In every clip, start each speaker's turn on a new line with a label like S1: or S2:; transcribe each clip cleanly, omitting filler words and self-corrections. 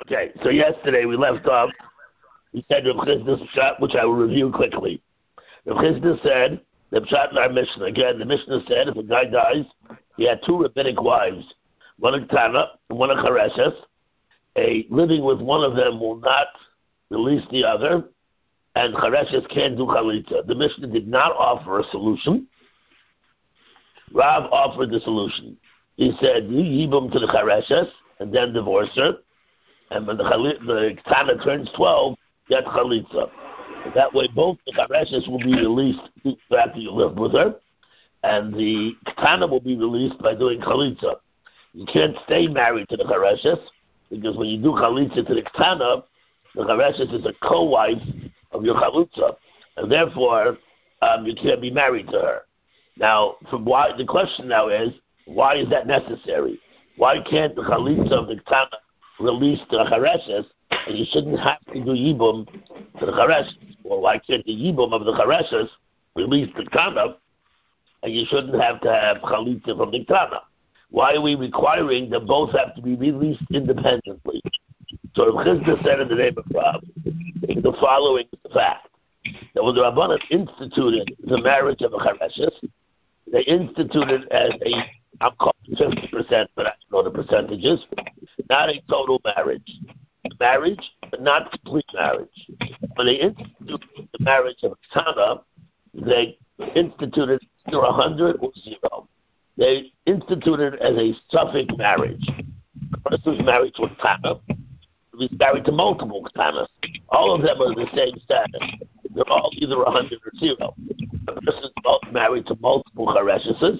S1: Okay, so yesterday we left off. We said Rav Chisda's pshat, which I will review quickly. Rav Chisda said the pshat in our Mishnah. Again, the Mishnah said if a guy dies, he had two rabbinic wives, one a Tana and one a Chareshes. A living with one of them will not release the other, and Chareshes can't do chalitza. The Mishnah did not offer a solution. Rav offered the solution. He said, you yibum to the Chareshes and then divorce her, and when the Tana turns 12, get chalitza. That way both the Chareshes will be released after you live with her, and the Tana will be released by doing chalitza. You can't stay married to the Chareshes, because when you do chalitza to the Tana, the Chareshes is a co-wife of your chalitza, and therefore you can't be married to her. Now, the question now is, why is that necessary? Why can't the chalitza of the Tana release the Chareshes, and you shouldn't have to do yibum to the Chareshes? Well, why can't the yibum of the Chareshes release the Tana, and you shouldn't have to have chalitza from the Tana? Why are we requiring them both have to be released independently? So Rav Chisda said in the name of Rav, the following fact, that when the Rabbanan instituted the marriage of a Chareshes, they instituted as I'm calling 50%, but I don't know the percentages, not a total marriage. Marriage, but not complete marriage. When they instituted the marriage of a Tana, they instituted either 100 or 0. They instituted as a suffix marriage. The person who's married to a Tana is married to multiple Tanas. All of them are the same status. They're all either 100 or 0. The person is married to multiple Chareshes.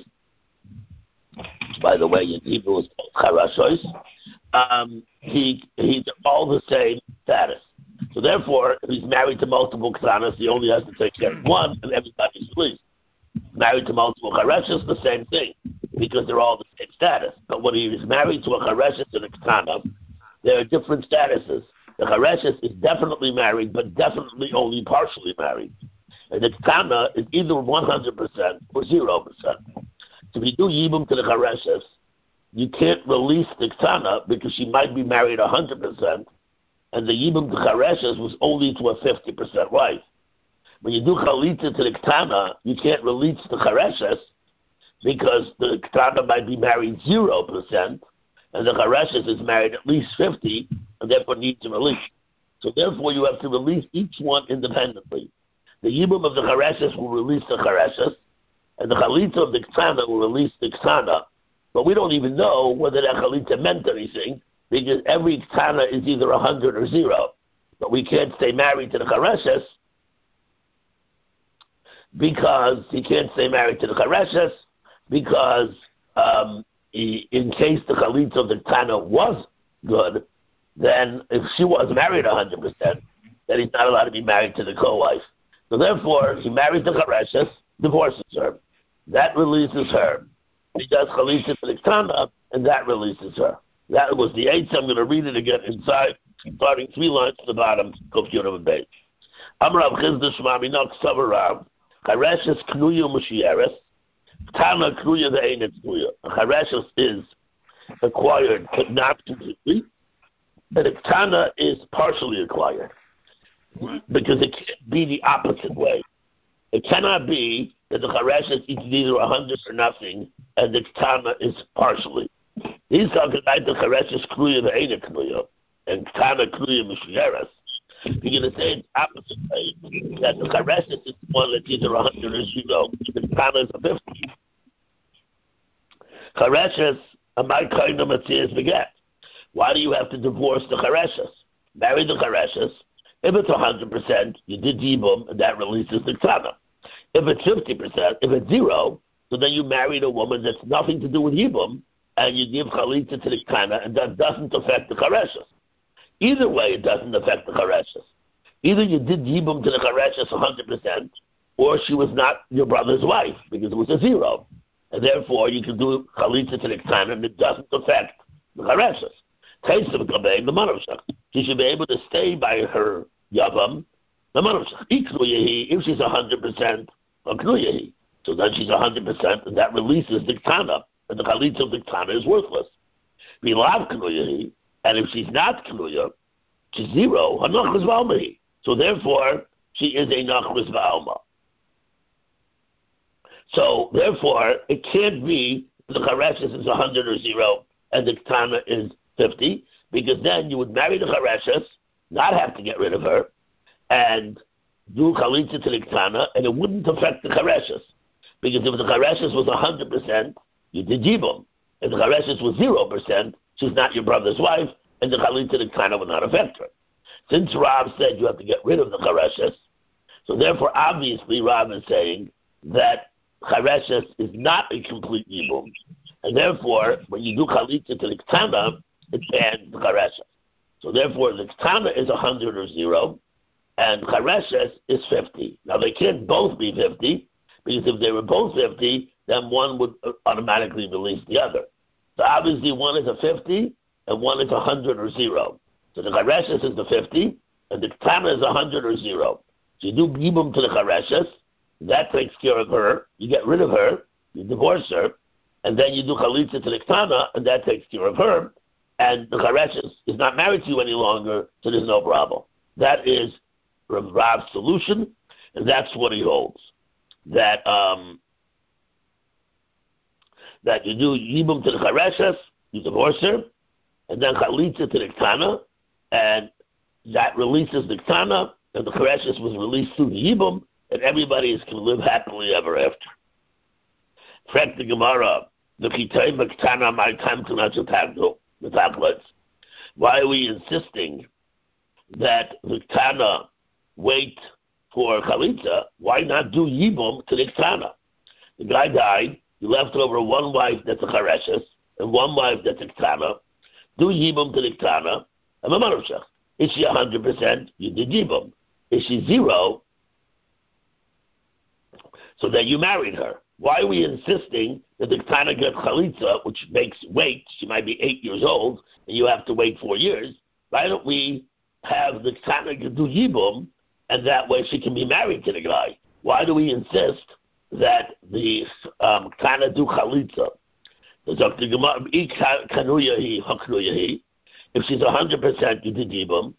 S1: By the way, in Hebrew it's called Charashos. He's all the same status. So therefore, if he's married to multiple Tanas, he only has to take care of one, and everybody's released. Married to multiple Chareshes, the same thing, because they're all the same status. But when he is married to a Chareshes and a Ketana, there are different statuses. The Chareshes is definitely married, but definitely only partially married. And the Ketana is either 100% or 0%. So if you do Yibum to the Chareshes, you can't release the Ketana because she might be married 100%, and the Yibum to Chareshes was only to a 50% wife. When you do chalitza to the Ketana, you can't release the Chareshes because the Ketana might be married 0%, and the Chareshes is married at least 50%, and therefore needs to release. So therefore you have to release each one independently. The Yibum of the Chareshes will release the Chareshes, and the chalitza of the Ketana will release the Ketana. But we don't even know whether that chalitza meant anything, because every Ketana is either 100 or 0. But we can't stay married to the Chareshes, because he can't stay married to the Chareshes, because in case the chalitza of the Tana was good, then if she was married 100%, then he's not allowed to be married to the co-wife. So therefore, he marries the Chareshes, divorces her. That releases her. He does chalitza to the Tana, and that releases her. That was the 8th. I'm going to read it again inside, starting 3 lines to the bottom, Kofyur of Beit. Amrav Chisda Shmami Nok Savarav. Chareshes knuya mushieres, Tana knuya ve'enet knuya. Chareshes is acquired but not completely, and Tana is partially acquired, because it can't be the opposite way. It cannot be that the Chareshes is either 100 or nothing, and the Tana is partially. These are the Chareshes knuya ve'enet knuya, and Tana knuya mushieres. You're going to say it's opposite way, that the Chareshes is one that's either 100 or 0, the Tana is a 50. Chareshes, my kind of Matthias beget. Why do you have to divorce the Chareshes? Marry the Chareshes. If it's 100%, you did Yibum, and that releases the Tana. If it's 50%, if it's 0, so then you married a woman that's nothing to do with Yibum, and you give Chalitza to the Tana, and that doesn't affect the Chareshes. Either way, it doesn't affect the Chareshes. Either you did Yibum to the Chareshes 100%, or she was not your brother's wife, because it was a 0. And therefore, you can do Chalitza to the Tana, and it doesn't affect the Chareshes. She should be able to stay by her Yavam, the Manushach. If she's 100%, so then she's 100%, and that releases the Tana, and the Chalitza of the Tana is worthless. And if she's not Knuya, she's 0. Hanach is Valmahi. So therefore, she is a Nachris Va'alma. So therefore, it can't be the Chareshes is 100 or 0 and the Ktana is 50, because then you would marry the Chareshes, not have to get rid of her, and do Chalitza to the Ktana, and it wouldn't affect the Chareshes. Because if the Chareshes was 100%, you did Yibum. If the Chareshes was 0%, she's not your brother's wife, and the Chalitza to the Ktana would not affect her. Since Rav said you have to get rid of the Chareshes, so therefore obviously Rav is saying that Chareshes is not a complete Yibum, and therefore when you do Chalitza to the Ktana, it bans the Chareshes. So therefore the Ktana is 100 or 0, and Chareshes is 50. Now they can't both be 50, because if they were both 50, then one would automatically release the other. So obviously one is a 50, and one is 100 or 0. So the Chareshes is the 50, and the Ktana is 100 or 0. So you do Yibum to the Chareshes, that takes care of her, you get rid of her, you divorce her, and then you do Chalitza to the Ktana, and that takes care of her, and the Chareshes is not married to you any longer, so there's no problem. That is Rav's solution, and that's what he holds. That that you do Yibum to the Chareshes, you divorce her, and then Chalitza to the Ktana, and that releases the Ktana, and the Chareshes was released through the Yibum, and everybody can live happily ever after. Frek the Gemara, the Kitay Ktana, my time to not to the tablets. Why are we insisting that the Ktana wait for Chalitza? Why not do Yibum to the Ktana? The guy died, he left over one wife that's a Chareshes, and one wife that's a Ktana. Do Yibum to the Ktana, and Mamarusha. Is she 100%? You did Yibum. Is she 0? So then you married her. Why are we insisting that the Ktana gets Chalitza, which makes wait, she might be 8 years old, and you have to wait 4 years? Why don't we have the Ktana do Yibum, and that way she can be married to the guy? Why do we insist that the Ktana do Chalitza? If she's 100%, you did Yibum.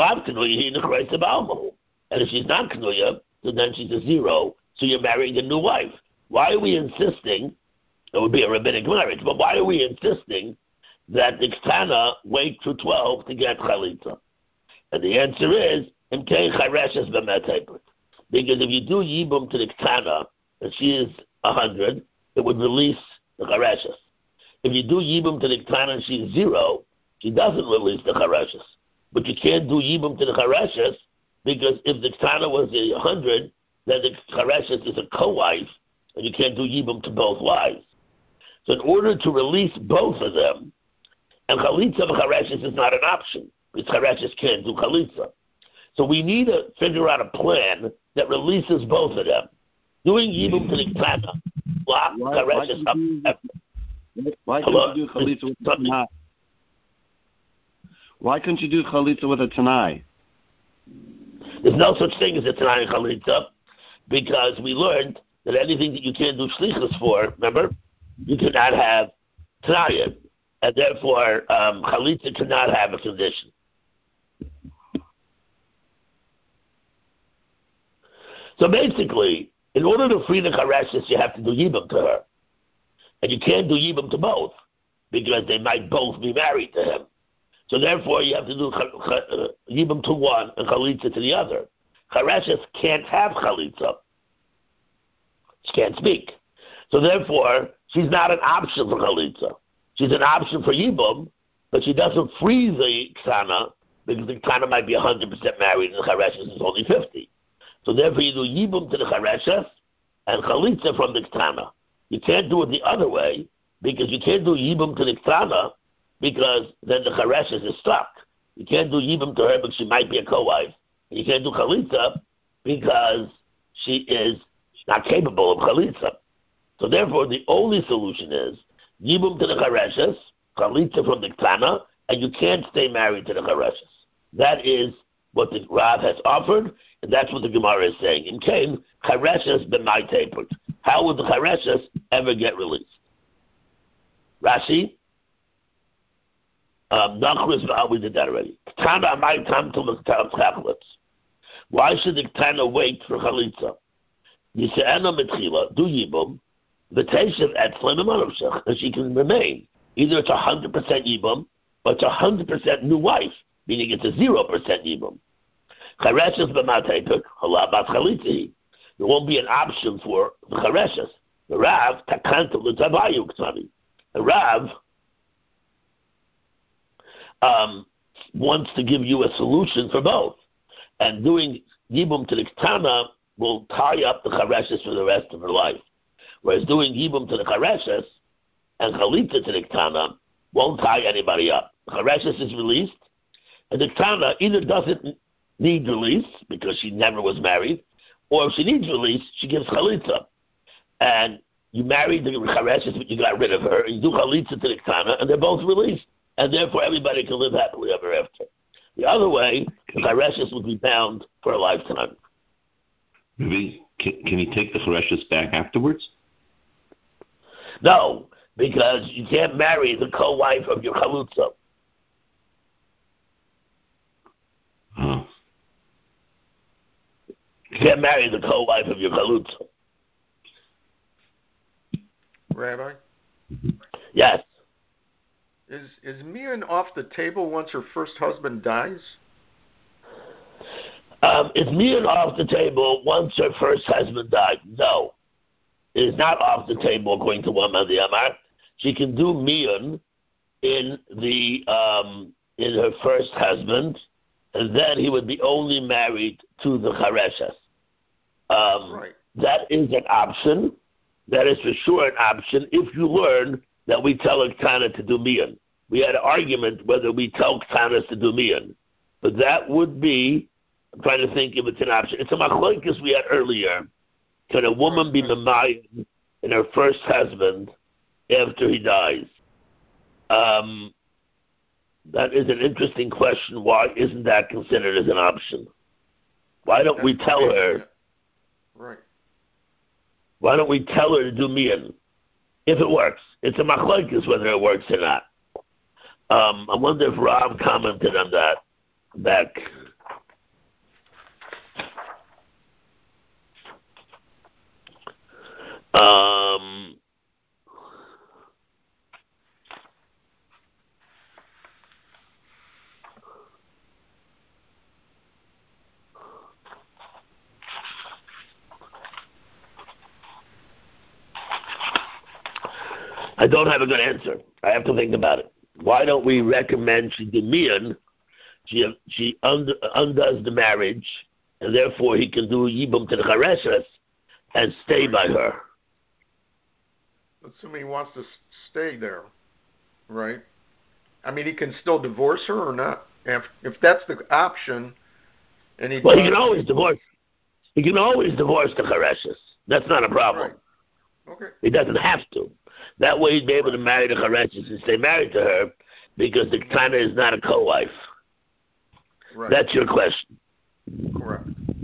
S1: And if she's not Knuya, so then she's a 0, so you're marrying a new wife. Why are we insisting, it would be a rabbinic marriage, but why are we insisting that the Ktana wait to 12 to get Chalitza? And the answer is, because if you do Yibum to the Ktana, and she is 100, it would release the Chareshes. If you do Yibum to the Ktana and she's 0, she doesn't release the Chareshes. But you can't do Yibum to the Chareshes, because if the Ktana was 100, then the Chareshes is a co-wife, and you can't do Yibum to both wives. So in order to release both of them, and Chalitza of Chareshes is not an option, because Chareshes can't do Chalitza. So we need to figure out a plan that releases both of them. Doing Yibum to the Ktana, block Chareshes up.
S2: Why couldn't you do Chalitza with a Tanai? Why couldn't you do Chalitza with a Tanai?
S1: There's no such thing as a Tanai and Chalitza, because we learned that anything that you can't do Shlichus for, remember, you cannot have Tanai, and therefore Chalitza cannot have a condition. So basically, in order to free the Chareshes, you have to do Yibum to her. And you can't do Yibum to both, because they might both be married to him. So therefore, you have to do Yibum to one and Chalitza to the other. Chareshes can't have Chalitza. She can't speak. So therefore, she's not an option for Chalitza. She's an option for Yibum, but she doesn't free the Ktana, because the Ktana might be 100% married and the Chareshes is only 50. So therefore, you do Yibum to the Chareshes and Chalitza from the Ktana. You can't do it the other way, because you can't do Yibum to the Ktana, because then the Chareshes is stuck. You can't do Yibum to her because she might be a co-wife. And you can't do Chalitza because she is not capable of Chalitza. So therefore, the only solution is Yibum to the Chareshes, Chalitza from the Ktana, and you can't stay married to the Chareshes. That is what the Rav has offered, and that's what the Gemara is saying. In Cain, Chareshes b'mai tapered. How would the Chareshes ever get released? Rashi? We did that already. Why should the Tana wait for Chalitza? Yisa'ena mitchila, do Yibum, v'teshev etzlem emanushach, and she can remain. Either it's 100% Yibum, or it's 100% new wife, meaning it's a 0% Yibum. Chareshes b'matepek, hala bat Chalitzi. There won't be an option for the Chareshes. The Rav, takanta l'tavayu ktani. The Rav wants to give you a solution for both. And doing Yibum to the Ktana will tie up the Chareshes for the rest of her life. Whereas doing Yibum to the Chareshes and Chalitza to the Ktana won't tie anybody up. The Chareshes is released, and the Ktana either doesn't need release because she never was married, or if she needs release, she gives Chalitza. And you married the Chareshes, but you got rid of her, and you do Chalitza to the Ktana, and they're both released. And therefore everybody can live happily ever after. The other way, the Chareshes would be bound for a lifetime.
S2: Maybe can he take the Chareshes back afterwards?
S1: No, because you can't marry the co-wife of your Chalutza.
S2: Oh.
S1: You can't marry the co-wife of your Chalutza.
S3: Rabbi?
S1: Yes.
S3: Is Mian off the table once her first husband dies?
S1: Is Mian off the table once her first husband died? No. It is not off the table according to one the Amar. She can do Mian in her first husband, and then he would be only married to the Chareshes.
S3: Right.
S1: That is an option. That is for sure an option if you learn that we tell a Ktana to do Mian. We had an argument whether we tell Ktanas to do Mian. But that would be, I'm trying to think if it's an option. It's a machlokes we had earlier. Can a woman be mamayan in her first husband after he dies? That is an interesting question. Why isn't that considered as an option? Why don't we tell her?
S3: Right.
S1: Why don't we tell her to do Mian? If it works. It's a machlokes whether it works or not. I wonder if Rob commented on that back. I don't have a good answer. I have to think about it. Why don't we recommend she do Mian? She undoes the marriage, and therefore he can do Yibum to the Chareshes and stay by her.
S3: Assuming he wants to stay there, right? I mean, he can still divorce her or not? If that's the option, and he
S1: can always divorce. He can always divorce the Chareshes. That's not a problem.
S3: Right. Okay.
S1: He doesn't have to. That way he'd be able to marry the Chareshes and stay married to her because the Ktana is not a co-wife.
S3: Right.
S1: That's your question.
S3: Correct.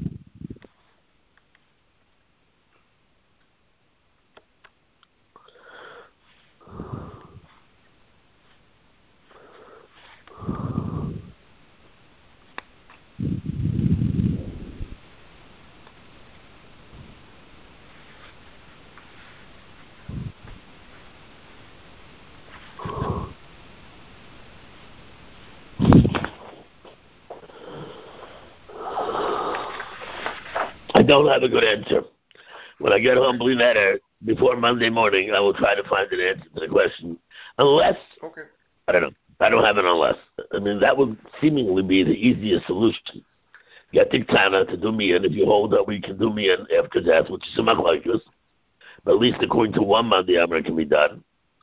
S1: I don't have a good answer. When I get home, believe that, before Monday morning, I will try to find an answer to the question. Unless, I don't know. I don't have an unless. I mean, that would seemingly be the easiest solution. Get the Ktana to do Mian. If you hold that we can do Mian after death, which is a machlokes, but at least according to one the Amar can be done.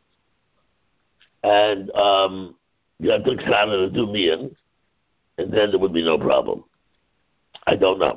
S1: And you have the Ktana to do Mian, and then there would be no problem. I don't know.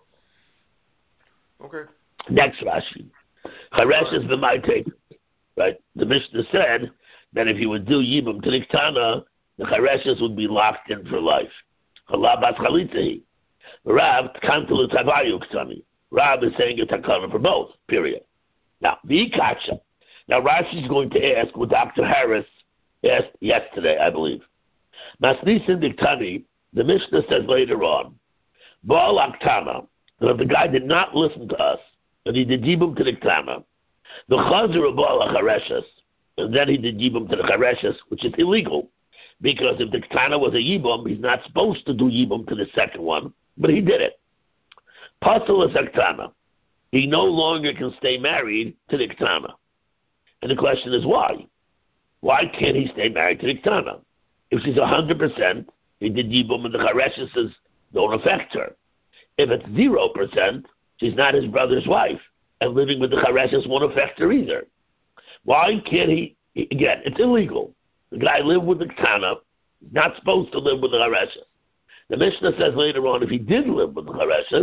S3: Okay.
S1: Next Rashi. Chareshes b'maytei. Right? The Mishnah said that if he would do Yibum to the Ktana, the Chareshes would be locked in for life. Chala bas Chalitzahi. Rav kantalu tavayu ktani. Rav is saying it's takana for both, period. Now, v'ikacha. Now, Rashi is going to ask what Dr. Harris asked yesterday, I believe. Masnisin Diktani, the Mishnah says later on, Baal Aktana, that if the guy did not listen to us, and he did Yibum to the Ktana, the Chazir of Baal HaChareshes, and then he did Yibum to the Chareshes, which is illegal, because if the Ktana was a Yibum, he's not supposed to do Yibum to the second one, but he did it. Pasul is Ktana. He no longer can stay married to the Ktana. And the question is why? Why can't he stay married to the Ktana? If she's 100%, he did Yibum and the Chareshes don't affect her. If it's 0%, she's not his brother's wife, and living with the Chareshes won't affect her either. Why can't he? Again, it's illegal. The guy lived with the Ktana, he's not supposed to live with the Chareshes. The Mishnah says later on, if he did live with the Chareshes,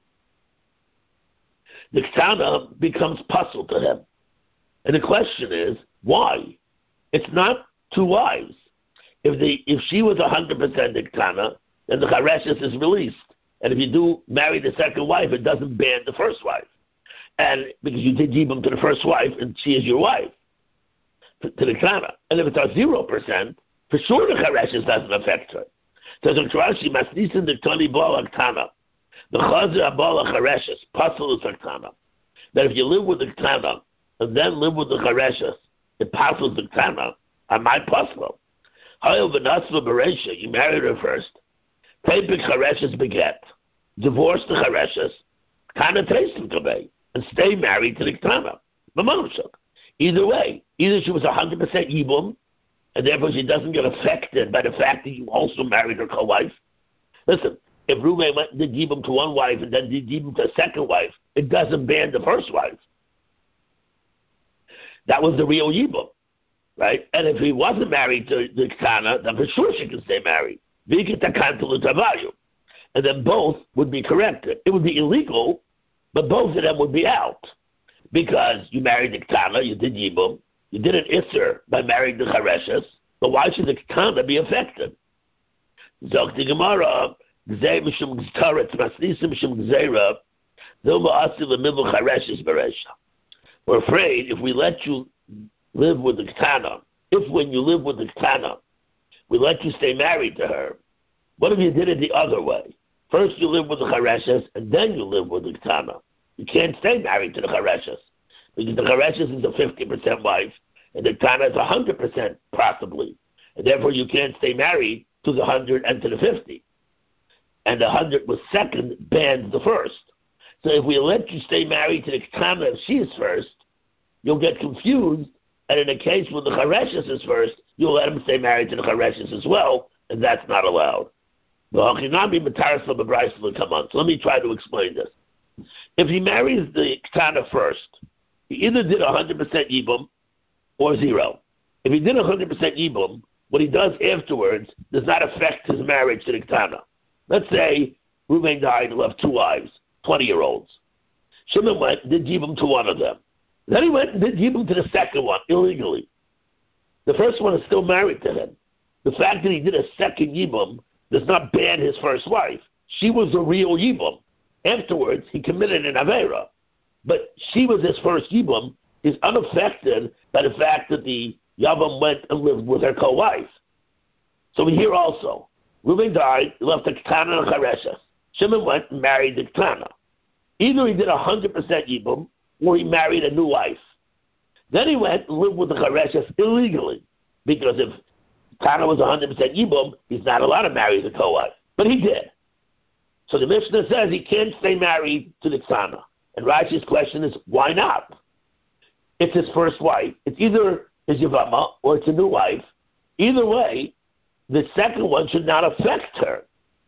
S1: the Ktana becomes puzzle to him. And the question is, why? It's not two wives. If she was 100% the Ktana, then the Chareshes is released. And if you do marry the second wife, it doesn't ban the first wife. And because you did Yibum to the first wife, and she is your wife, to the Ktana. And if it's a 0%, for sure the Chareshes doesn't affect her. So the Rashi Masnisin the Tani Baal Ktana, the Chazir Baal Chareshes, Pasul is Ktana. That if you live with the Ktana and then live with the Chareshes, it passes the Ktana on my Pasul. Hayel v'Nasva Beresha, you married her first. Pepik Chareshes beget, divorce the Chareshes, Kana Teisim Kabei, and stay married to the Ktana. Either way, either she was 100% Yibum, and therefore she doesn't get affected by the fact that you also married her co-wife. Listen, if Reuven went and did Yibum to one wife and then did Yibum to a second wife, it doesn't ban the first wife. That was the real Yibum, right? And if he wasn't married to the Ktana, then for sure she can stay married. And then both would be corrected. It would be illegal, but both of them would be out. Because you married the Ktana, you did Yibum, you did an Isser by marrying the Chareshes, but why should the Ktana be affected? Zok the Gemara, Gzei Mishum Gztaretz, Masnisim Mishum Gzeira, Zilma Asi L'Mivu Chareshes Beresha. We're afraid if we let you live with the Ktana, if when you live with the Ktana, we let you stay married to her, what if you did it the other way? First you live with the Chareshes, and then you live with the Ktana. You can't stay married to the Chareshes, because the Chareshes is a 50% wife, and the Ktana is 100% possibly. And therefore you can't stay married to the 100 and to the 50. And the 100 was second, bans the first. So if we let you stay married to the Ktana if she is first, you'll get confused, and in a case where the Chareshes is first, you'll let him stay married to the Chareshes as well, and that's not allowed. The Hachinami Mataras of the Bryce will come on. So let me try to explain this. If he marries the Ktana first, he either did 100% Yibum or 0. If he did 100% Yibum, what he does afterwards does not affect his marriage to the Ktana. Let's say Reuven died and left two wives, 20-year-olds. Shimon went and did Yibum to one of them. Then he went and did Yibum to the second one, illegally. The first one is still married to him. The fact that he did a second Yibum does not ban his first wife. She was the real Yibum. Afterwards, he committed an Avera. But she was his first Yibum, is unaffected by the fact that the Yavam went and lived with her co-wife. So we hear also, Reuven died, he left the Ktana and Chareshes. Shimon went and married the Ktana. Either he did 100% Yibum, or he married a new wife. Then he went and lived with the Chareshes illegally, because if Ktana was 100% Yibum, he's not allowed to marry the co-wife. But he did. So the Mishnah says he can't stay married to the Ktana. And Rashi's question is, why not? It's his first wife. It's either his Yavama or it's a new wife. Either way, the second one should not affect her.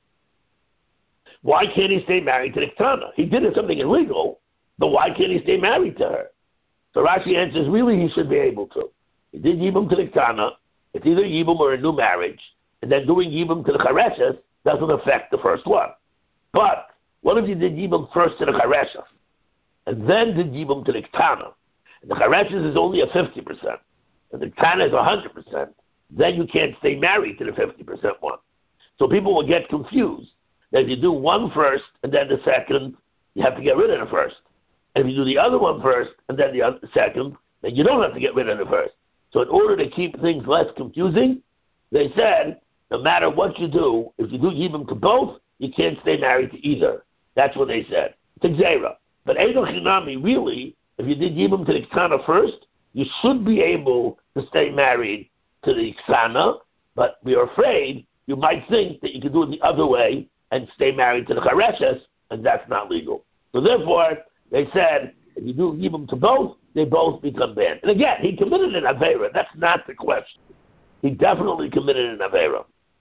S1: Why can't he stay married to the Ktana? He did something illegal, but why can't he stay married to her? So Rashi answers, really he should be able to. He did Yibum to the Ktana. It's either Yibum or a new marriage. And then doing Yibum to the Chareshes doesn't affect the first one. But what if you did Yibum first to the Chareshes, and then did Yibum to the Ktana? And the Chareshes is only a 50%, and the Ktana is 100%. Then you can't stay married to the 50% one. So people will get confused that if you do one first and then the second, you have to get rid of the first. And if you do the other one first and then the second, then you don't have to get rid of the first. So in order to keep things less confusing, they said no matter what you do, if you do Yibum to both, you can't stay married to either. That's what they said. It's Xera. But Edo Chinami, really, if you did Yibum to the Ksana first, you should be able to stay married to the Ksana, but we are afraid you might think that you can do it the other way and stay married to the Chareshes, and that's not legal. So therefore, they said, if you do Yibum to both, they both become banned. And again, he committed an Avera. That's not the question. He definitely committed an Avera.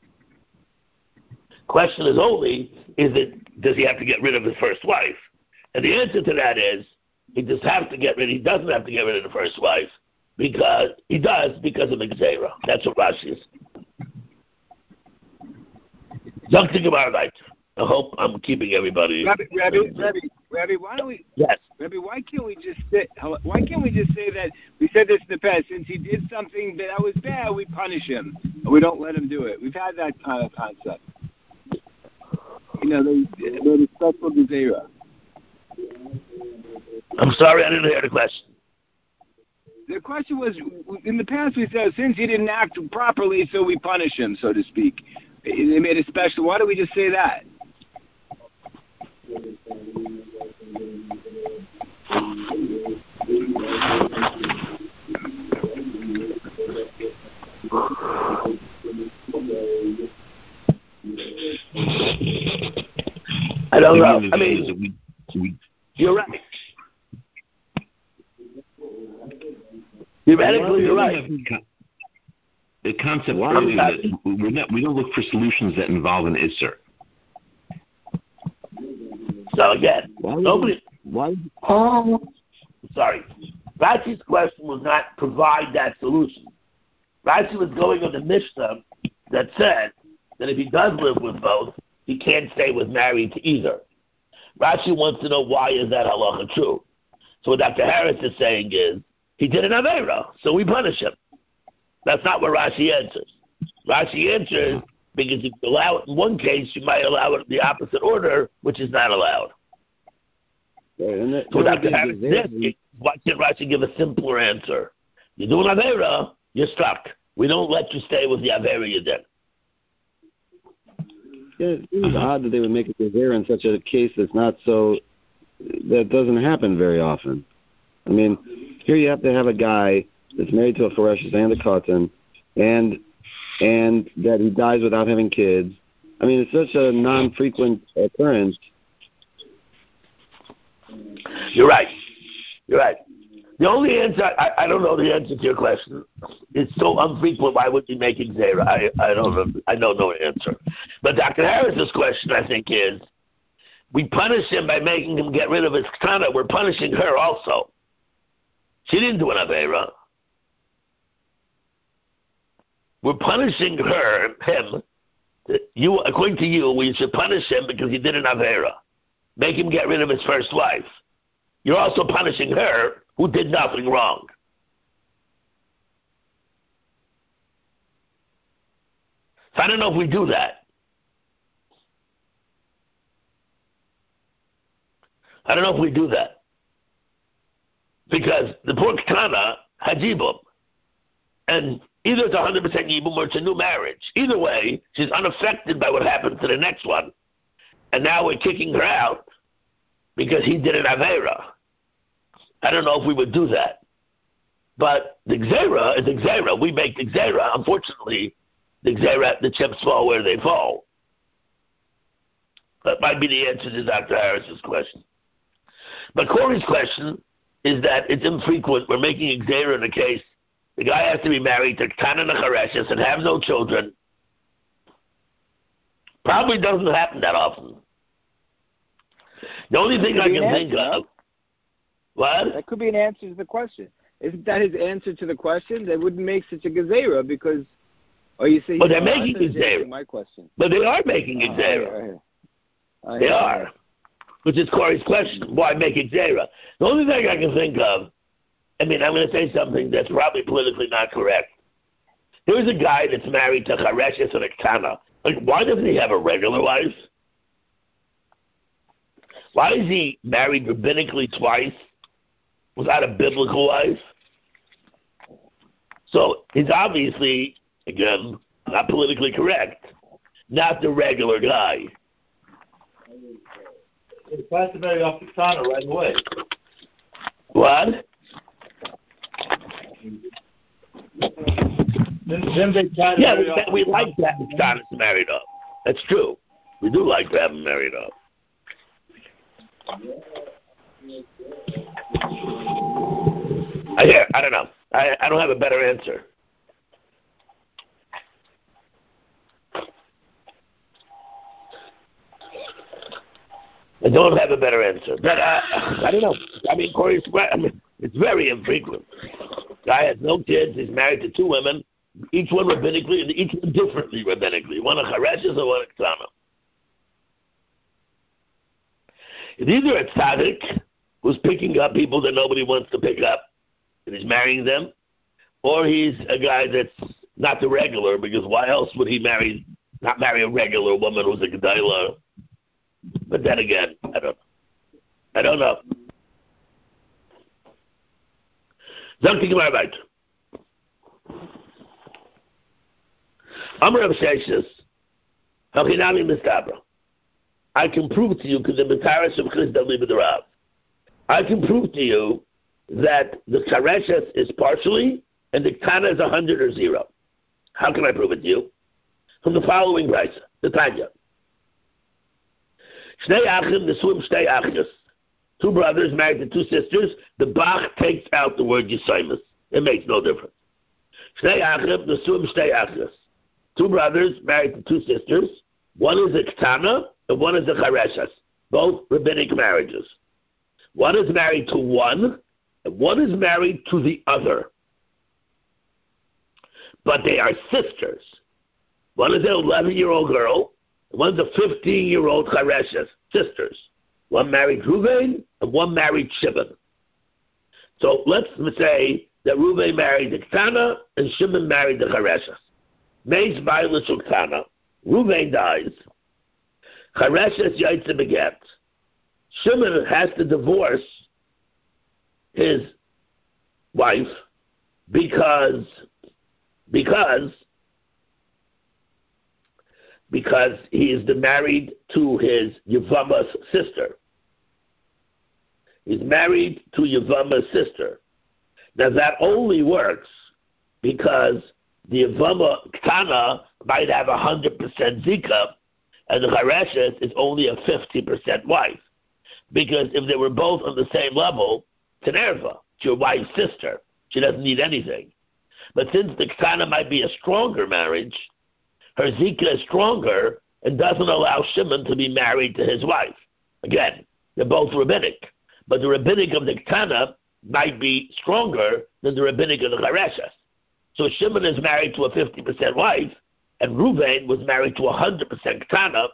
S1: Question is only, does he have to get rid of his first wife? And the answer to that is, he doesn't have to get rid of the first wife, because he does because of Xera. That's what Rashi is. Something about right. I hope I'm keeping everybody.
S4: Rabbi, why don't we?
S1: Yes.
S4: Rabbi, why can't we just say that we said this in the past? Since he did something that was bad, we punish him. We don't let him do it. We've had that kind of concept. The respectful Gezerah.
S1: I'm sorry, I didn't hear the question.
S4: The question was, in the past we said, since he didn't act properly, so we punish him, so to speak. They made it special. Why don't we just say that?
S1: I don't know. I mean, you're right. Theoretically, you're right.
S2: The concept is that we don't look for solutions that involve an Isser.
S1: So again, sorry. Rashi's question was not provide that solution. Rashi was going on the Mishnah that said that if he does live with both, he can't stay married to either. Rashi wants to know why is that halacha true. So what Dr. Harris is saying is, he did an Avera, so we punish him. That's not what Rashi answers. Rashi answers because if you allow it in one case, you might allow it in the opposite order, which is not allowed.
S5: Right,
S1: so Dr. Harris is why can't Rashi give a simpler answer? You do an Avera, you're stuck. We don't let you stay with the Avera you did.
S5: Yeah, it seems odd that they would make it Gezerah in such a case that doesn't happen very often. I mean, here you have to have a guy that's married to a Phareshes and a Katan, and that he dies without having kids. I mean, it's such a non-frequent occurrence.
S1: You're right. The only answer, I don't know the answer to your question. It's so infrequent, why would you make Xera? I don't know the answer. But Dr. Harris's question, I think, is, we punish him by making him get rid of his Ktana. We're punishing her also. She didn't do an Avera. We're punishing him. According to you, we should punish him because he did an Avera. Make him get rid of his first wife. You're also punishing her, who did nothing wrong. So I don't know if we do that. Because the poor Ktana had Yibum. And either it's 100% Yibum or it's a new marriage. Either way, she's unaffected by what happened to the next one. And now we're kicking her out because he did an Avera. I don't know if we would do that. But the Xera is Xera. We make the Xera. Unfortunately, the chips fall where they fall. That might be the answer to Dr. Harris's question. But Corey's question is that it's infrequent. We're making Xera in a case. The guy has to be married to Ktana Nechareshes and have no children. Probably doesn't happen that often. The only thing I can think of. What?
S4: That could be an answer to the question. Isn't that his answer to the question? That wouldn't make such a Gezerah because. Or you say.
S1: Well, they're making Gezerah.
S4: My question.
S1: But they are making Gezerah. They are. Which is Corey's question. Why make Gezerah? The only thing I can think of. I'm going to say something that's probably politically not correct. There's a guy that's married to Chareshes and a Ktana. Like, why doesn't he have a regular wife? Why is he married rabbinically twice without a biblical wife? So he's obviously, again, not politically correct, not the regular guy.
S6: They tried to marry off the Ktana right away.
S1: What?
S6: Then they tried to marry off
S1: we like to have Ktana married off. That's true. We do like to have them married off. I don't know. I don't have a better answer. I don't have a better answer. But I don't know. I mean, Corey's right. I mean, it's very infrequent. Guy has no kids. He's married to two women, each one rabbinically and each one differently rabbinically. One a Chareshes and one a Ktana. It's either a tzaddik who's picking up people that nobody wants to pick up, and he's marrying them, or he's a guy that's not the regular, because why else would he not marry a regular woman who's a Gedalah? But then again, I don't know. Something about right. Amar Rav Sheshes, Hachinami Mistabra. I can prove to you, because the Metaris of Chisda Liba the Rav. I can prove to you that the Chareshes is partially and the Ktana is 100 or 0. How can I prove it to you? From the following price, the Tanya. Shnei Achim Nesuim Shtei Achis. Two brothers married to two sisters. The Bach takes out the word Yisaimus. It makes no difference. Shnei Achim Nesuim Shtei Achis. Two brothers married to two sisters. One is a Ktana and one is a Chareshes. Both rabbinic marriages. One is married to one and one is married to the other. But they are sisters. One is an 11-year-old girl, and one's a 15-year-old Chareshes, sisters. One married Ruvain, and one married Shimon. So let's say that Ruvain married the Ktana, and Shimon married the Chareshes. Meis Bailish Ktana. Ruvain dies. Chareshes Yaitze beget. Shimon has to divorce his wife because he is married to his Yevama's sister. He's married to Yevama's sister. Now that only works because the Yevama Ktana might have 100% Zika, and the Chareshes is only a 50% wife. Because if they were both on the same level, it's an erva. It's your wife's sister. She doesn't need anything. But since the Ktana might be a stronger marriage, her Zika is stronger and doesn't allow Shimon to be married to his wife. Again, they're both rabbinic. But the rabbinic of the Ktana might be stronger than the rabbinic of the Chareshes. So Shimon is married to a 50% wife, and Ruvain was married to a 100% Ktana.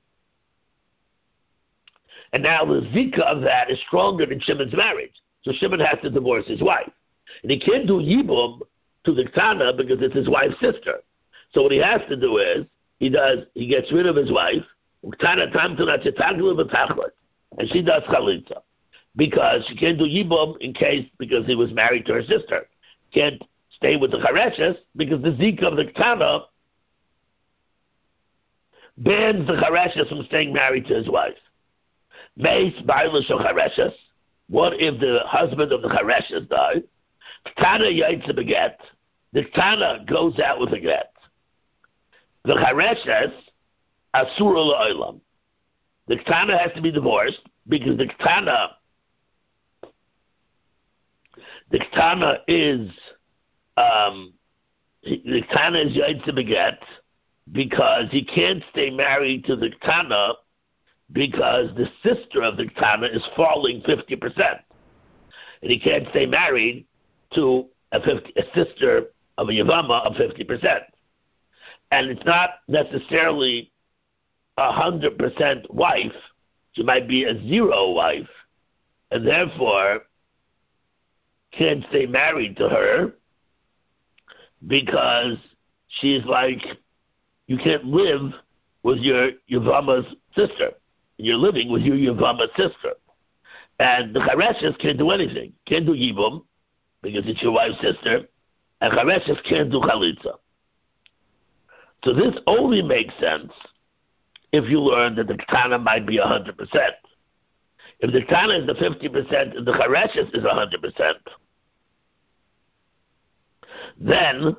S1: And now the Zika of that is stronger than Shimon's marriage. So Shimon has to divorce his wife. And he can't do Yibum to the Ktana because it's his wife's sister. So what he has to do is, he gets rid of his wife, and she does Chalitza. Because she can't do Yibum because he was married to her sister. Can't stay with the Chareshes because the Zika of the Ktana bans the Chareshes from staying married to his wife. Meis Bailish Chareshes. What if the husband of the Chareshes died? Ktana Yaitze beget. The Ktana goes out with a get. The Chareshes Asur La'olam. The Ktana has to be divorced because the Ktana is Yaitze beget because he can't stay married to the Ktana because the sister of the Ktana is falling 50%. And he can't stay married to a sister of a Yevama of 50%. And it's not necessarily 100% wife. She might be a 0 wife. And therefore, can't stay married to her because she's like, you can't live with your Yevama's sister. You're living with your Yevama's sister. And the Chareshes can't do anything. Can't do Yibum because it's your wife's sister. And Chareshes can't do Chalitza. So this only makes sense if you learn that the Ketana might be 100%. If the Ketana is the 50% and the Chareshes is 100%, then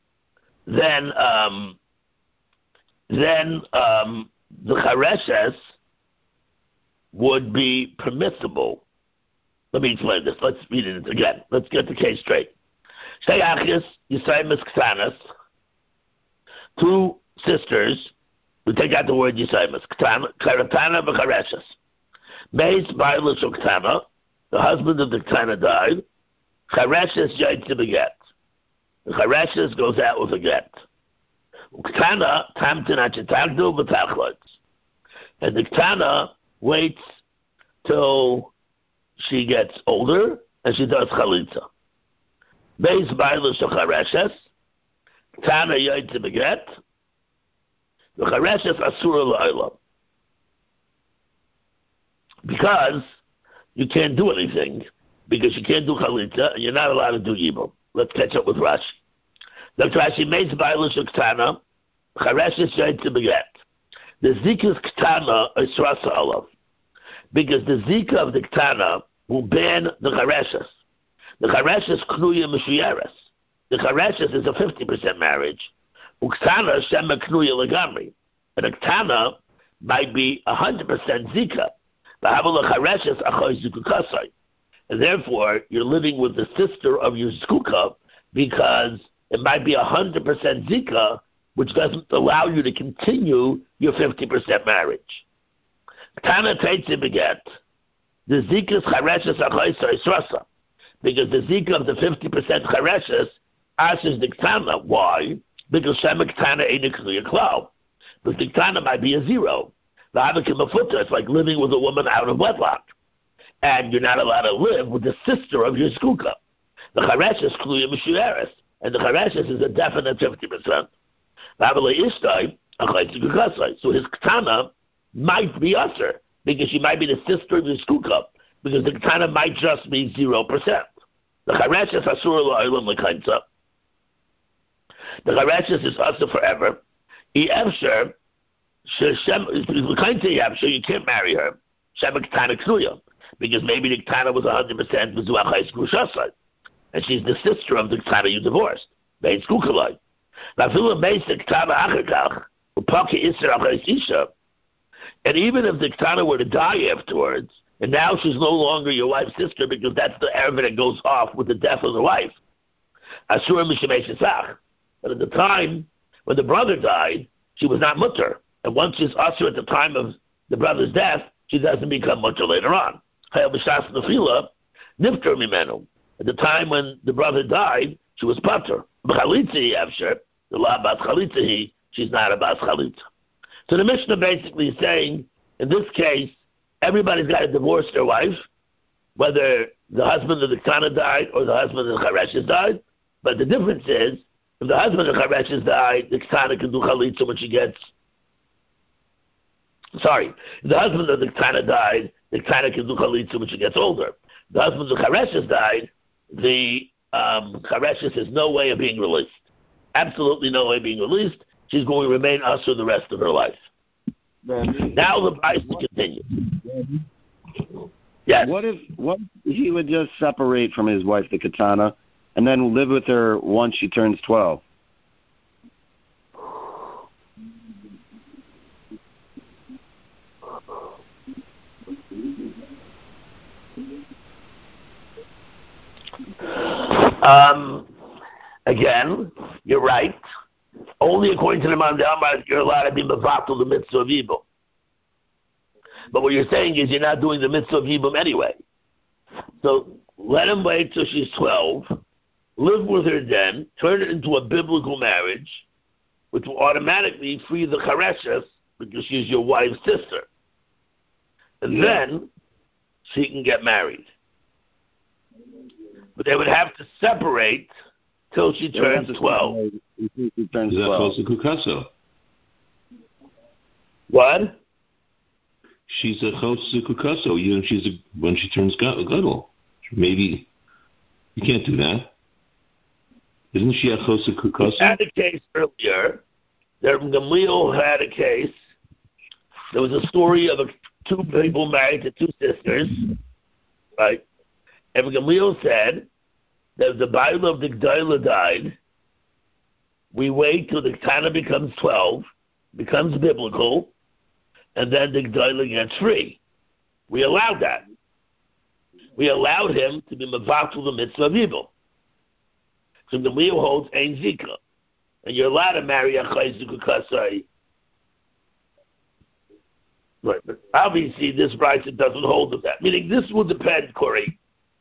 S1: the Chareshes would be permissible. Let me explain this. Let's read it again. Let's get the case straight. Shtei Achis, Yisaimis Ketanas, two sisters, we take out the word Yisaimis, Karatana v'Chareshes. Meis Ba'ilish Ketana, the husband of the Ketana died, Chareshes Yaitz Beget. The Chareshes goes out with a get. Ketana Tamtin Achetagdu v'Tachloitz. And the Ketana waits till she gets older and she does Chalitza. Beis Ba'ilish Chareshes, Ketana Yaitz Beget, the Chareshes Asura L'Olam. Because you can't do anything, because you can't do Chalitza, and you're not allowed to do Yibum. Let's catch up with Rashi. Dr. Rashi makes Ba'ilish Ketana, Chareshes Yaitz Beget. The Zika's Ketana is Rasa Olav. Because the Zika of the Ketana will ban the Chareshes. The Chareshes Knuya Mishuyeres. The Chareshes is a 50% marriage. Uktana Shema Knuya Legamri. And the Ketana might be 100% Zika. And therefore, you're living with the sister of your Zkuka because it might be 100% Zika, which doesn't allow you to continue your 50% marriage. Tana Teitze Beget. The Zika's Chareshes Achoisa is Rasa. Because the Zika of the 50% Chareshes asks the Ktana. Why? Because Shema Ktana ain't a clear cloud. But the Ktana might be a zero. The Havakimafuta, it's like living with a woman out of wedlock. And you're not allowed to live with the sister of your Skuka. The Chareshes Kluya Mishueres. And the Chareshes is a definite 50%. So his Ktana might be usher, because she might be the sister of the Skuka, because the Ketana might just be 0%. The Chareshes Asur L'Olam L'Kainza. The Chareshes is usher forever. Efsher, you can't marry her. Shema Ketana Knuya, because maybe the Ketana was 100% V'zuachais Grushasai, and she's the sister of the Ketana you divorced. Bein Skukalai. Now, Philip Basic Ketana Achakach, Upaki Isser Achais Isha. And even if the Ketana were to die afterwards, and now she's no longer your wife's sister because that's the erva that goes off with the death of the wife. Asura Mishameshesach. But at the time when the brother died, she was not mutter. And once she's asur at the time of the brother's death, she doesn't become mutter later on. At the time when the brother died, she was pater. The law about chalitza, she's not about chalitza. So the Mishnah basically is saying, in this case, everybody's got to divorce their wife, whether the husband of the Ketana died or the husband of the Chareshes died. But the difference is, if the husband of the Chareshes died, the Ketana can do chalitza when she gets... Sorry, if the husband of the Ketana died, the Ketana can do chalitza when she gets older. If the husband of the Chareshes died, the Chareshes has no way of being released. Absolutely no way of being released. She's going to remain usher the rest of her life. Now the Bryson continues. Yes.
S5: What if he would just separate from his wife, the Ketana, and then live with her once she turns 12?
S1: Again, you're right. Only according to the Man Amar, you're allowed to be mevatel the mitzvah of Yibum. But what you're saying is you're not doing the mitzvah of Yibum anyway. So let him wait till she's 12, live with her then, turn it into a biblical marriage, which will automatically free the Chareshes because she's your wife's sister. And then she can get married. But they would have to separate till she turns 12. What?
S2: She's a chosukukaso. You know, when she turns gadol. Maybe you can't do that. Isn't she a chosukukaso?
S1: We had a case earlier that Gamliel had a case. There was a story of two people married to two sisters, right? And Gamliel said that if the Bible of the G'dayla died, we wait till the Ketana becomes 12, becomes biblical, and then the G'dayla gets free. We allowed that. We allowed him to be Mavatul the mitzvah of evil. So Gamliel holds Ein Zika. And you're allowed to marry a Chayzuka Kasai. Right, but obviously this Brisa doesn't hold of that. Meaning this will depend, Corey.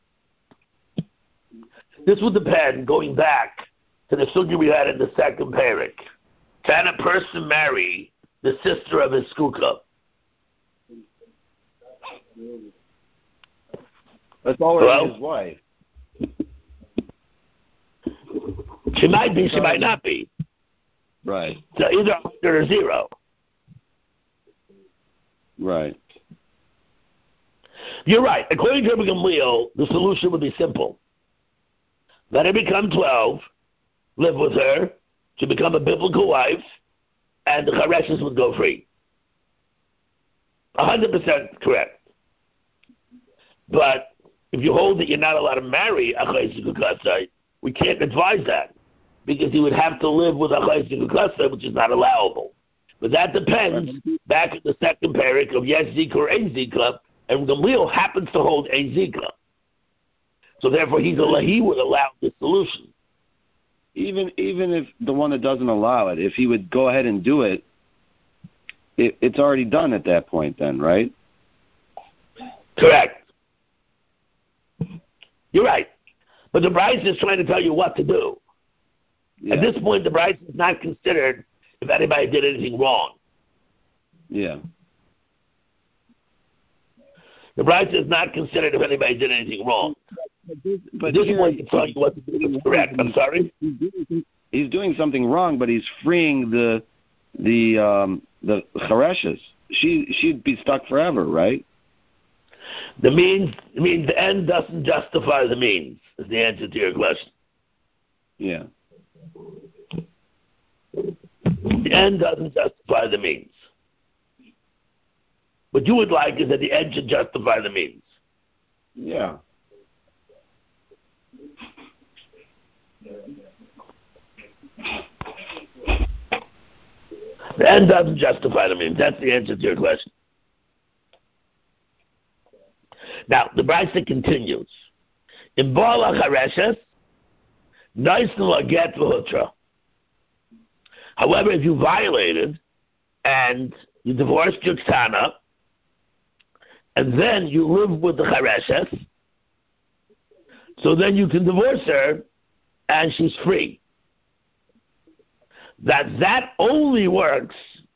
S1: This will depend, going back to the sugya we had in the second parak. Can a person marry the sister of his skuka?
S5: That's already his wife.
S1: She might be, she might not be.
S5: Right.
S1: So either 100 or 0.
S5: Right.
S1: You're right. According to Rabbi Gamliel, the solution would be simple. Let her become 12, live with her, to become a biblical wife, and the Chareshes would go free. 100% correct. But if you hold that you're not allowed to marry a Chayzikukasai, we can't advise that, because he would have to live with a Chayzikukasai, which is not allowable. But that depends, back in the second parak of Yes Zika or Ein Zika, and Gamliel happens to hold Ein Zika. So therefore he would allow this solution.
S5: Even if the one that doesn't allow it, if he would go ahead and do it, it's already done at that point then, right?
S1: Correct. You're right. But the Brisa is trying to tell you what to do. Yeah. At this point, the Brisa is not considered if anybody did anything wrong.
S5: Yeah.
S1: The Brisa is not considered if anybody did anything wrong. But this point, it's telling you what to do. That's correct. I'm sorry?
S5: He's doing something wrong, but he's freeing the Chareshes. She'd be stuck forever, right?
S1: The end doesn't justify the means, is the answer to your question.
S5: Yeah.
S1: The end doesn't justify the means. What you would like is that the end should justify the means.
S5: Yeah.
S1: The end doesn't justify the means. That's the answer to your question. Now, the Brisa continues. In Bala Chareshes, Naisnula get v'hutra. However, if you violated and you divorced your Ktana, and then you live with the Chareshes, so then you can divorce her and she's free. That only works.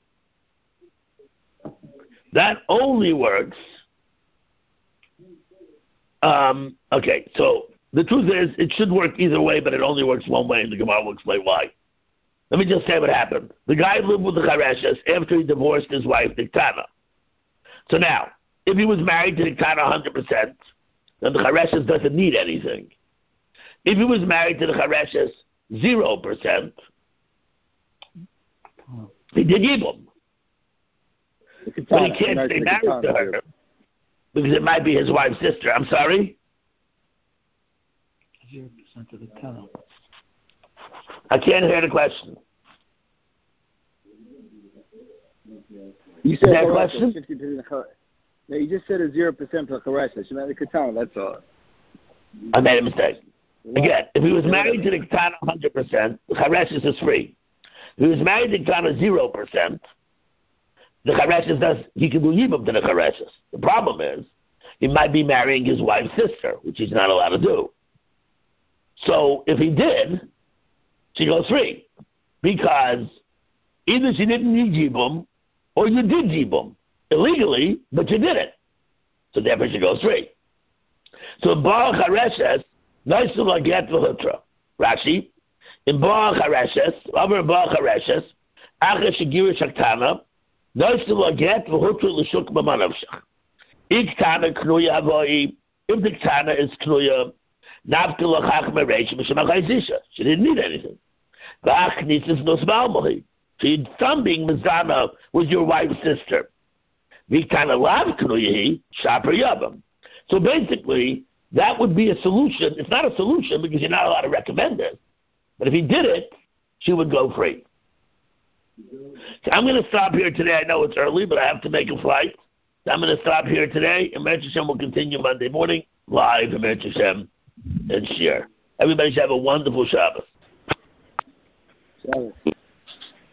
S1: Okay, so the truth is, it should work either way, but it only works one way, and the Gemara will explain why. Let me just say what happened. The guy lived with the Chareshes after he divorced his wife, Diktana. So now, if he was married to Diktana 100%, then the Chareshes doesn't need anything. If he was married to the Chareshes 0%, he did Yibum. But he can't stay married to her because it might be his wife's sister. I'm sorry?
S6: 0% of the tunnel.
S1: I can't hear the question.
S4: You said
S1: that question?
S4: 50%. No, you just said a 0% for Chareshes. You meant the Katana, that's all.
S1: I made a mistake. Again, if he was married to the Ketana 100%, the Chareshes is free. If he was married to the Ketana 0%, the Chareshes he can do Yibum to the Chareshes. The problem is, he might be marrying his wife's sister, which he's not allowed to do. So if he did, she goes free. Because either she didn't need Yibum, or you did Yibum. Illegally, but you did it. So therefore she goes free. So Baal Chareshes, Naisula get v'hutra. Rashi, in Baal Chareshes, over Baal Chareshes, Acha Shigiri Shaktana, Naisula get v'hutra l'shuk b'manavshach. Ik Tana knuya havoi, if the Tana is knuya, Navka l'chach mereish, Mishemachai Zisha. She didn't need anything. V'ach nitzis nos malmohi. So your son being Mizana was your wife's sister. So basically, that would be a solution. It's not a solution because you're not allowed to recommend it. But if he did it, she would go free. So I'm going to stop here today. I know it's early, but I have to make a flight. So I'm going to stop here today. And Emet Hashem will continue Monday morning, live, Emet Hashem, and share. Everybody should have a wonderful Shabbos.
S5: Shabbos.